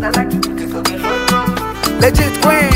Legit queen.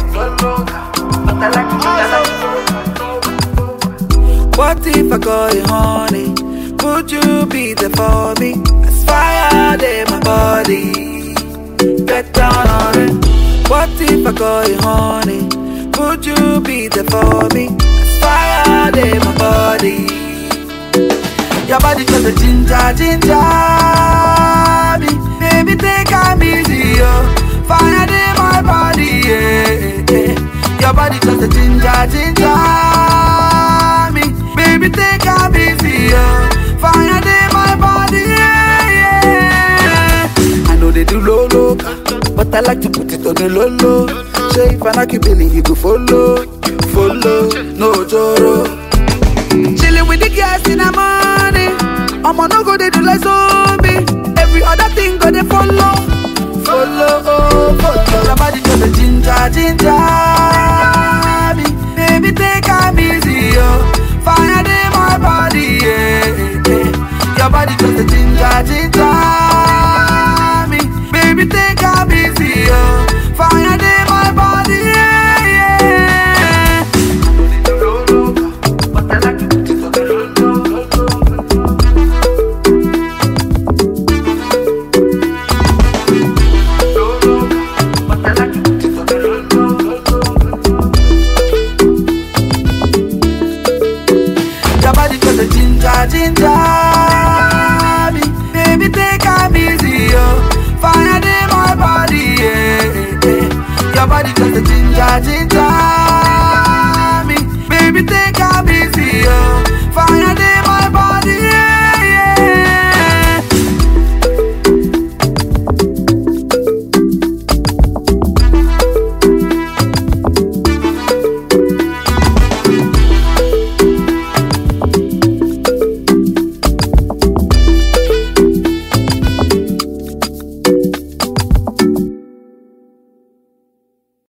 What if I call you honey? Would you be there for me? As fire in my body. Get down on it. What if I call you honey? Would you be there for me? As fire in my body. Your body just a ginger, ginger me. Baby, take a easy, yo. Fire in my body, yeah, yeah. Your body just a ginger, ginger me. Baby, take a easy, yo. Fire in my body, yeah, yeah. I know they do low, low, but I like to put it on the low, low. Say if I knock you, Billy, you go follow, follow, no joro. Chilling with the girls in the morning. I'ma no go they do like zombie. Every other thing go they follow, follow, oh, follow. Your body just a ginger, ginger me. Baby, take a easy, yo. Fire in my body, yeah, yeah. Your body just a ginger, ginger.